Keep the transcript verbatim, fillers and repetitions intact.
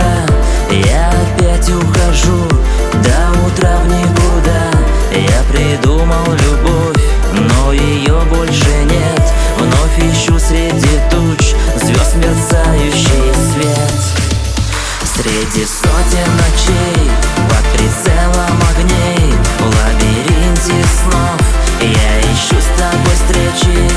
куда. Я опять ухожу до утра в никуда. Я придумал любовь, но ее больше нет. Вновь ищу среди туч звезд мерцающий свет. Среди сотен ночей, под прицелом огней, в лабиринте снов я ищу с тобой встречи.